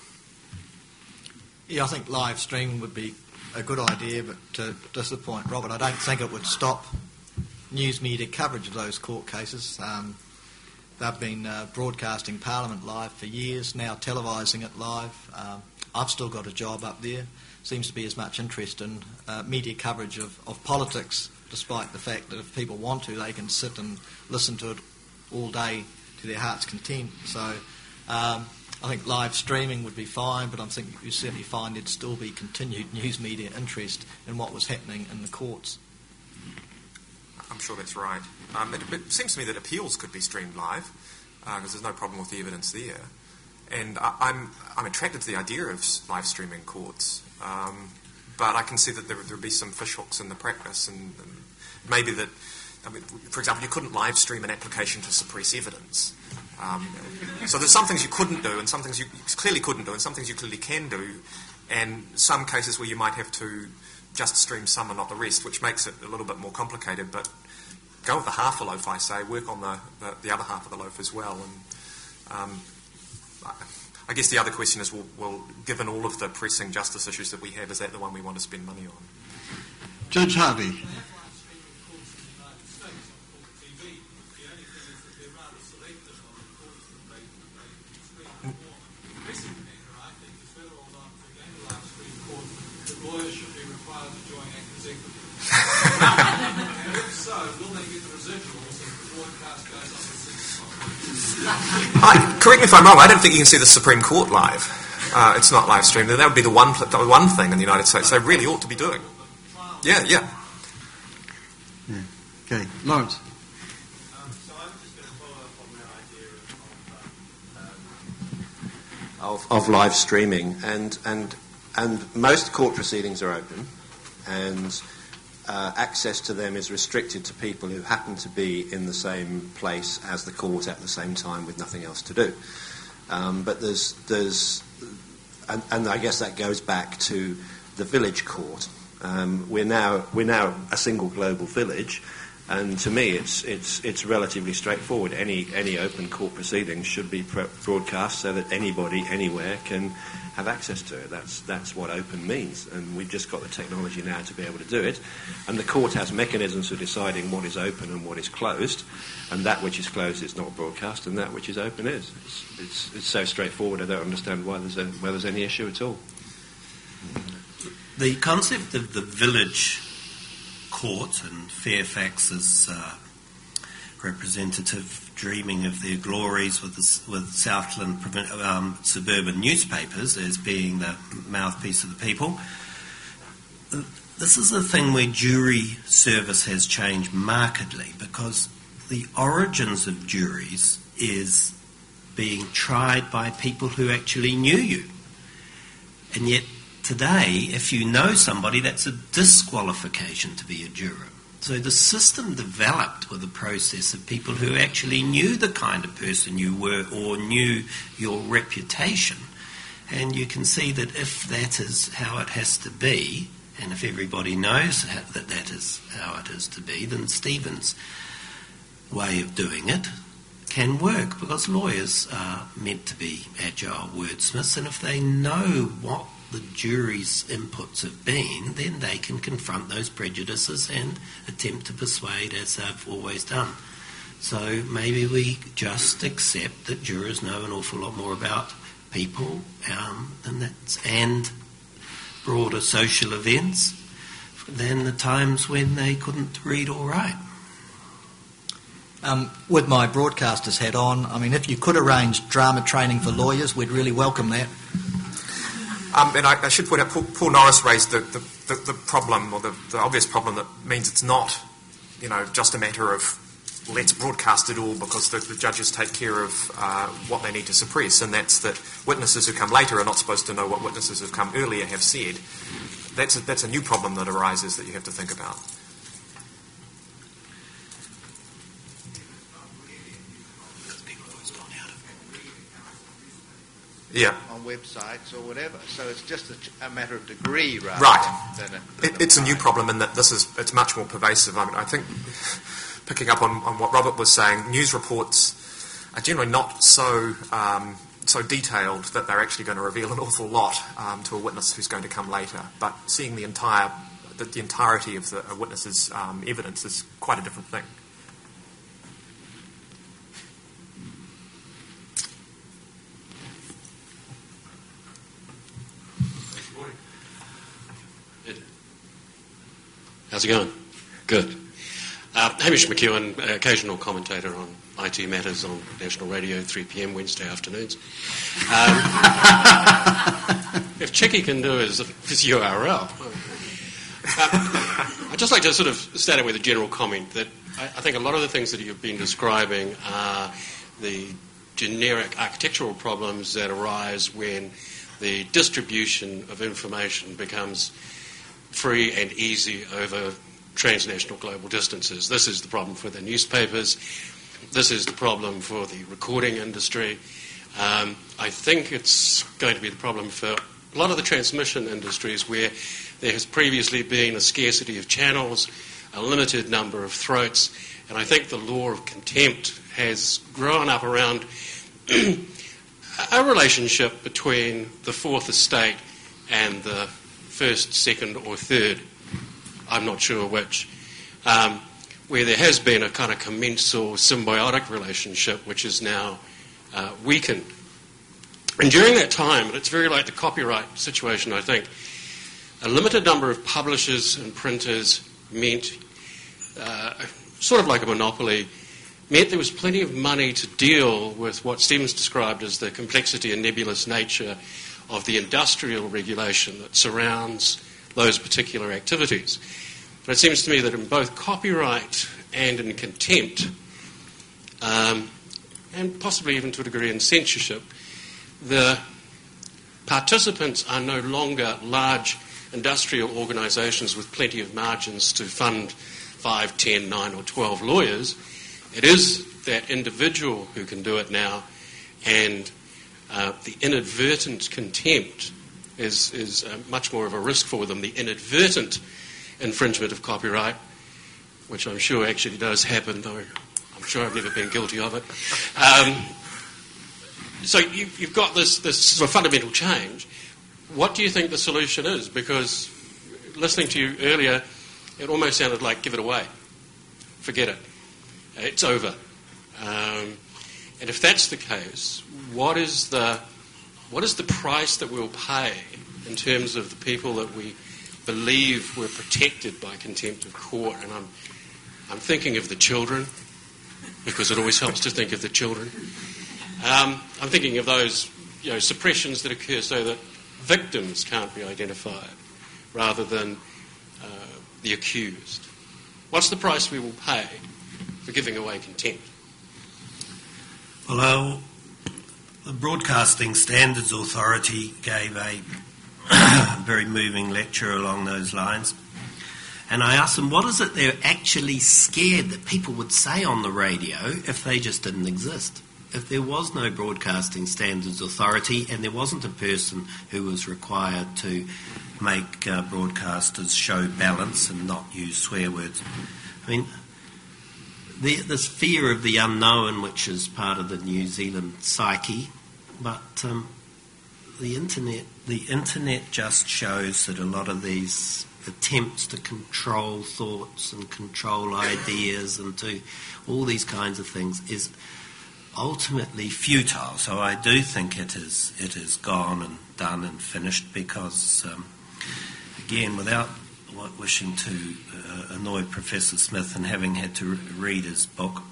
Yeah, I think live streaming would be a good idea, but to just the point, Robert, I don't think it would stop news media coverage of those court cases. Um, they've been uh, broadcasting Parliament live for years, now televising it live. Um, I've still got a job up there. Seems to be as much interest in uh, media coverage of, of politics, despite the fact that if people want to, they can sit and listen to it all day to their heart's content. So um, I think live streaming would be fine, but I think you certainly find there'd still be continued news media interest in what was happening in the courts. I'm sure that's right. Um, it, it seems to me that appeals could be streamed live, because uh, there's no problem with the evidence there. And I, I'm I'm attracted to the idea of live streaming courts, um, but I can see that there there would be some fishhooks in the practice, and, and maybe that, I mean, for example, you couldn't live stream an application to suppress evidence. Um, so there's some things you couldn't do, and some things you clearly couldn't do, and some things you clearly can do. and some cases where you might have to just stream some and not the rest, which makes it a little bit more complicated, but go with the half a loaf, I say, work on the, the, the other half of the loaf as well. And um, I guess the other question is, well, well, given all of the pressing justice issues that we have, is that the one we want to spend money on? Judge Harvey. Lawyers should be required to join Act Executive. And if so, will they get the residuals if the broadcast goes up to six o'clock? I, correct me if I'm wrong, I don't think you can see the Supreme Court live. Uh, it's not live streamed. That would be the one, the one thing in the United States they really ought to be doing. Yeah, yeah. yeah. Okay, Lawrence. Um, so I'm just going to follow up on that idea of, um, of, of live streaming, and and. And most court proceedings are open, and uh, access to them is restricted to people who happen to be in the same place as the court at the same time with nothing else to do. Um, but there's, there's and, and I guess that goes back to the village court. Um, we're now we're now a single global village, and to me, it's it's it's relatively straightforward. Any any open court proceedings should be pro- broadcast so that anybody anywhere can have access to it. That's that's what open means, and we've just got the technology now to be able to do it. And the court has mechanisms for deciding what is open and what is closed, and that which is closed is not broadcast, and that which is open is. It's it's, it's so straightforward. I don't understand why there's a, why there's any issue at all. The concept of the village court and Fairfax's uh, representative dreaming of their glories with the, with Southland um, suburban newspapers as being the mouthpiece of the people. This is a thing where jury service has changed markedly, because the origins of juries is being tried by people who actually knew you. And yet today, if you know somebody, that's a disqualification to be a juror. So the system developed with a process of people who actually knew the kind of person you were or knew your reputation. And you can see that if that is how it has to be, and if everybody knows how, that that is how it is to be, then Stephen's way of doing it can work, because lawyers are meant to be agile wordsmiths, and if they know what the jury's inputs have been, then they can confront those prejudices and attempt to persuade, as they've always done. So maybe we just accept that jurors know an awful lot more about people um, and, that's, and broader social events than the times when they couldn't read or write. Um, with my broadcaster's hat on, I mean, if you could arrange drama training for lawyers, we'd really welcome that. Um, and I, I should point out, Paul, Paul Norris raised the, the, the, the problem, or the, the obvious problem, that means it's not, you know, just a matter of let's broadcast it all because the, the judges take care of uh, what they need to suppress, and that's that witnesses who come later are not supposed to know what witnesses who've come earlier have said. That's a, that's a new problem that arises that you have to think about. Yeah. On websites or whatever, so it's just a, a matter of degree rather right. than, than, a, than it, It's a new problem in that this is it's much more pervasive. I mean, I think picking up on, on what Robert was saying, news reports are generally not so um, so detailed that they're actually going to reveal an awful lot um, to a witness who's going to come later. But seeing the entire the, the entirety of the a witness's um, evidence is quite a different thing. How's it going? Good. Uh, Hamish McEwen, occasional commentator on I T matters on National Radio, three p.m. Wednesday afternoons. Um, if Chicky can do his, his U R L. Uh, I'd just like to sort of start out with a general comment that I, I think a lot of the things that you've been describing are the generic architectural problems that arise when the distribution of information becomes free and easy over transnational global distances. This is the problem for the newspapers. This is the problem for the recording industry. Um, I think it's going to be the problem for a lot of the transmission industries where there has previously been a scarcity of channels, a limited number of throats, and I think the law of contempt has grown up around a relationship between the fourth estate and the first, second or third, I'm not sure which, um, where there has been a kind of commensal symbiotic relationship which is now uh, weakened. And during that time, and it's very like the copyright situation, I think, a limited number of publishers and printers meant, uh, sort of like a monopoly, meant there was plenty of money to deal with what Stevens described as the complexity and nebulous nature of the industrial regulation that surrounds those particular activities. But it seems to me that in both copyright and in contempt, um, and possibly even to a degree in censorship, the participants are no longer large industrial organisations with plenty of margins to fund five, ten, nine or twelve lawyers. It is that individual who can do it now, and uh, the inadvertent contempt is, is uh, much more of a risk for them. The inadvertent infringement of copyright, which I'm sure actually does happen, though I'm sure I've never been guilty of it. Um, so you, you've got this, this sort of fundamental change. What do you think the solution is? Because listening to you earlier, it almost sounded like give it away. Forget it. It's over. Um, and if that's the case, what is the what is the price that we'll pay in terms of the people that we believe were protected by contempt of court? And I'm I'm thinking of the children, because it always helps to think of the children. Um, I'm thinking of those, you know, suppressions that occur so that victims can't be identified, rather than uh, the accused. What's the price we will pay for giving away contempt? Well, uh, the Broadcasting Standards Authority gave a very moving lecture along those lines. And I asked them, what is it they're actually scared that people would say on the radio if they just didn't exist? If there was no Broadcasting Standards Authority and there wasn't a person who was required to make uh, broadcasters show balance and not use swear words. I mean, the, this fear of the unknown, which is part of the New Zealand psyche, but um, the internet, the internet just shows that a lot of these attempts to control thoughts and control ideas and to all these kinds of things is ultimately futile. So I do think it is it is gone and done and finished, because um, again, without wishing to uh, annoy Professor Smith and having had to re- read his book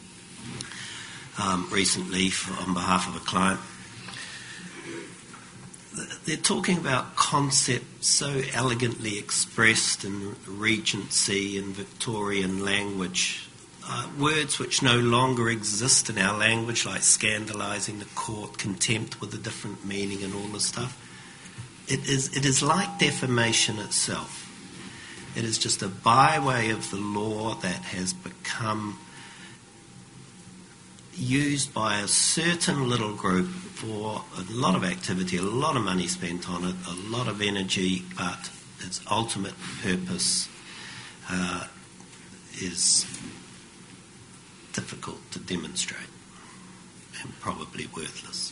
um, recently for, on behalf of a client, they're talking about concepts so elegantly expressed in Regency and Victorian language, uh, words which no longer exist in our language, like scandalising the court, contempt with a different meaning and all this stuff. It is, it is like defamation itself. It is just a byway of the law that has become used by a certain little group for a lot of activity, a lot of money spent on it, a lot of energy, but its ultimate purpose uh, is difficult to demonstrate and probably worthless.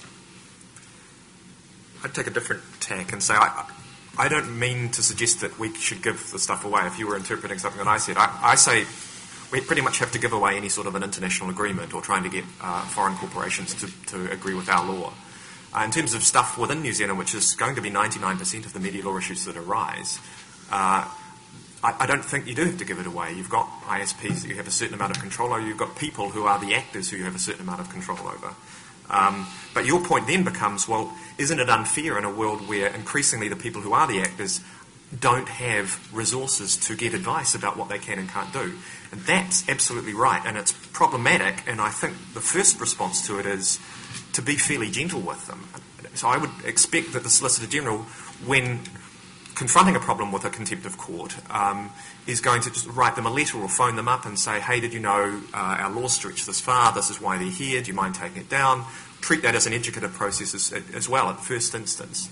I'd take a different tack and say I, I don't mean to suggest that we should give the stuff away. If you were interpreting something that I said, I, I say we pretty much have to give away any sort of an international agreement or trying to get uh, foreign corporations to, to agree with our law. Uh, in terms of stuff within New Zealand, which is going to be ninety-nine percent of the media law issues that arise, uh, I, I don't think you do have to give it away. You've got I S Ps that you have a certain amount of control over. You've got people who are the actors who you have a certain amount of control over. Um, but your point then becomes, well, isn't it unfair in a world where increasingly the people who are the actors don't have resources to get advice about what they can and can't do? And that's absolutely right, and it's problematic, and I think the first response to it is to be fairly gentle with them. So I would expect that the Solicitor General, when confronting a problem with a contempt of court, um, is going to just write them a letter or phone them up and say, hey, did you know uh, our law stretched this far, this is why they're here, do you mind taking it down? Treat that as an educative process as, as well at the first instance.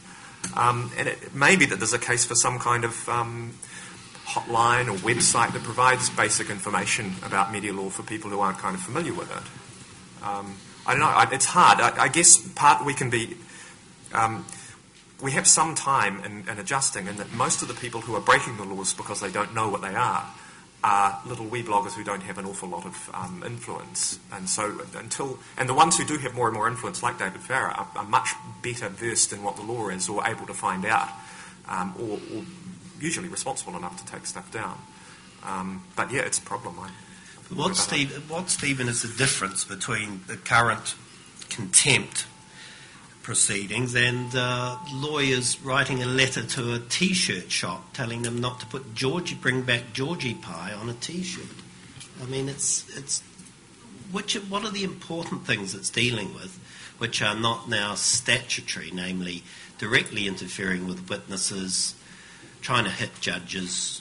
Um, and it may be that there's a case for some kind of um, hotline or website that provides basic information about media law for people who aren't kind of familiar with it. Um, I don't know. I, it's hard. I, I guess part we can be... Um, we have some time in, in adjusting, and that most of the people who are breaking the laws because they don't know what they are are little wee bloggers who don't have an awful lot of um, influence. And so until... And the ones who do have more and more influence, like David Farrar, are, are much better versed in what the law is or able to find out, um, or, or usually responsible enough to take stuff down. Um, but yeah, it's a problem. I, what, Steve, what, Stephen, is the difference between the current contempt proceedings and uh, lawyers writing a letter to a T-shirt shop telling them not to put Georgie, bring back Georgie pie on a T-shirt? I mean, it's it's which what are the important things it's dealing with, which are not now statutory, namely directly interfering with witnesses, trying to hit judges,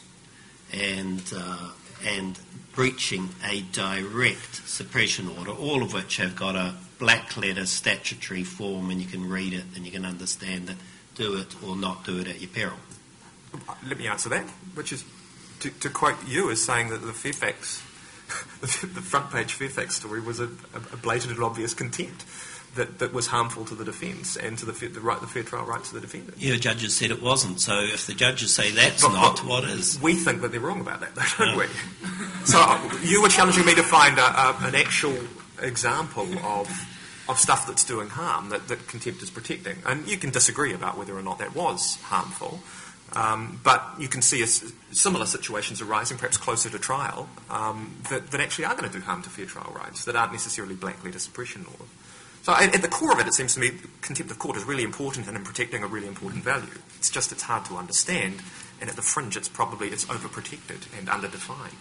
and uh, and breaching a direct suppression order, all of which have got a black letter statutory form, and you can read it and you can understand it. Do it or not do it at your peril. Let me answer that, which is to, to quote you as saying that the Fairfax, the front page Fairfax story was a, a blatant and obvious contempt that, that was harmful to the defence and to the, fair, the right, the fair trial rights of the defendant. Yeah, judges said it wasn't. So if the judges say that's but, not, but what is? We think that they're wrong about that, though, don't no. we? So uh, you were challenging me to find a, a, an actual example of of stuff that's doing harm that, that contempt is protecting. And you can disagree about whether or not that was harmful, um, but you can see a, similar situations arising, perhaps closer to trial, um, that, that actually are going to do harm to fair trial rights, that aren't necessarily black letter suppression laws. So at, at the core of it, it seems to me contempt of court is really important and in protecting a really important value. It's just it's hard to understand, and at the fringe it's probably it's overprotected and underdefined.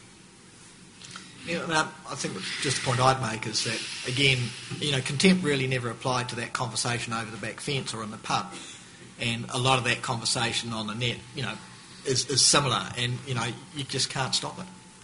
Yeah, I, mean, I think just the point I'd make is that, again, you know, contempt really never applied to that conversation over the back fence or in the pub. And a lot of that conversation on the net, you know, is, is similar, and, you know, you just can't stop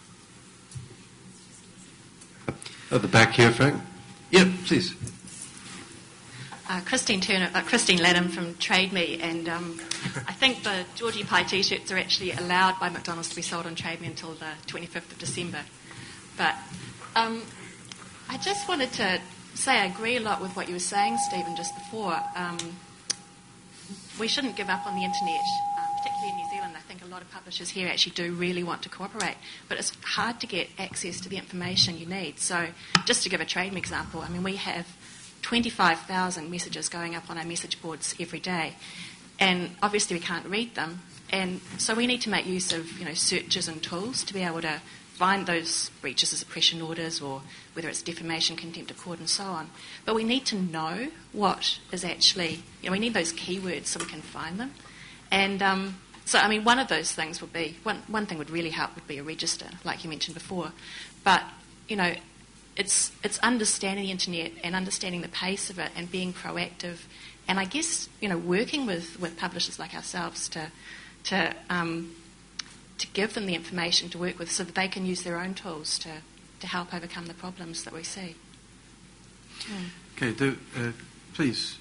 it. At the back here, Frank. Yeah, please. Uh, Christine Turner, uh, Christine Latham from Trade Me, and um, I think the Georgie Pie T-shirts are actually allowed by McDonald's to be sold on Trade Me until the twenty-fifth of December. But um, I just wanted to say I agree a lot with what you were saying, Stephen, just before. Um, we shouldn't give up on the internet, um, particularly in New Zealand. I think a lot of publishers here actually do really want to cooperate, but it's hard to get access to the information you need. So just to give a Trade Me example, I mean, we have twenty-five thousand messages going up on our message boards every day, and obviously we can't read them, and so we need to make use of, you know, searches and tools to be able to find those breaches of suppression orders, or whether it's defamation, contempt of court, and so on. But we need to know what is actually, you know, we need those keywords so we can find them. And um, so, I mean, one of those things would be, one, one thing would really help would be a register, like you mentioned before. But, you know, it's it's understanding the internet and understanding the pace of it and being proactive. And I guess, you know, working with, with publishers like ourselves to, to um, to give them the information to work with so that they can use their own tools to, to help overcome the problems that we see. Mm. Okay, do, uh, please.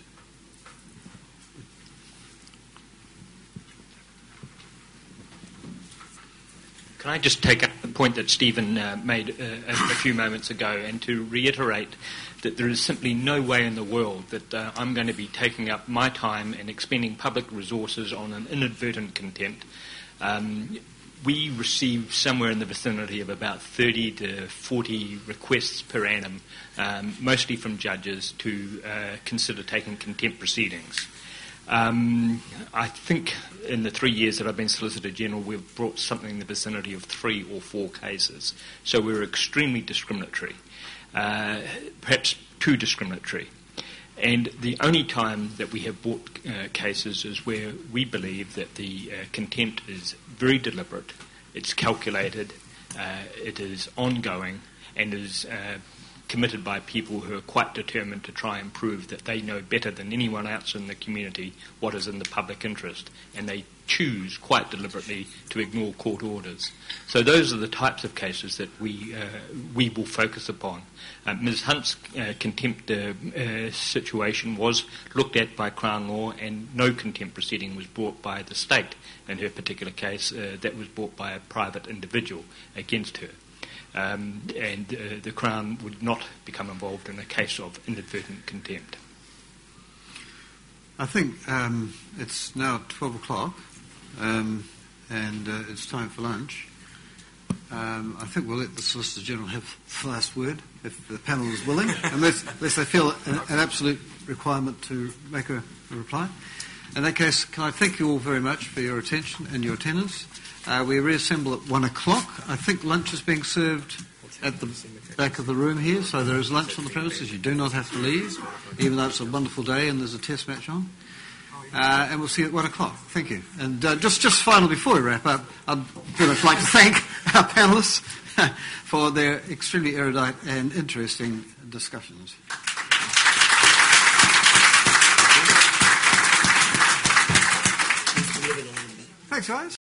Can I just take up the point that Stephen uh, made uh, a, a few moments ago, and to reiterate that there is simply no way in the world that uh, I'm going to be taking up my time and expending public resources on an inadvertent contempt. Um, We receive somewhere in the vicinity of about thirty to forty requests per annum, um, mostly from judges, to uh, consider taking contempt proceedings. Um, I think in the three years that I've been Solicitor General, we've brought something in the vicinity of three or four cases. So we're extremely discriminatory, uh, perhaps too discriminatory. And the only time that we have brought uh, cases is where we believe that the uh, contempt is very deliberate, it's calculated, uh, it is ongoing, and is uh, committed by people who are quite determined to try and prove that they know better than anyone else in the community what is in the public interest, and they choose quite deliberately to ignore court orders. So those are the types of cases that we uh, we will focus upon. Uh, Miz Hunt's uh, contempt uh, uh, situation was looked at by Crown Law, and no contempt proceeding was brought by the state in her particular case. Uh, that was brought by a private individual against her. Um, and uh, the Crown would not become involved in a case of inadvertent contempt. I think um, it's now twelve o'clock, um, and uh, it's time for lunch. Um, I think we'll let the Solicitor General have the last word, if the panel is willing, unless, unless they feel an, an absolute requirement to make a, a reply. In that case, can I thank you all very much for your attention and your attendance. Uh, we reassemble at one o'clock. I think lunch is being served at the back of the room here, so there is lunch on the premises. You do not have to leave, even though it's a wonderful day and there's a test match on. Uh, and we'll see you at one o'clock. Thank you. And uh, just, just final, before we wrap up, I'd very much like to thank our panellists for their extremely erudite and interesting discussions. Thanks, guys.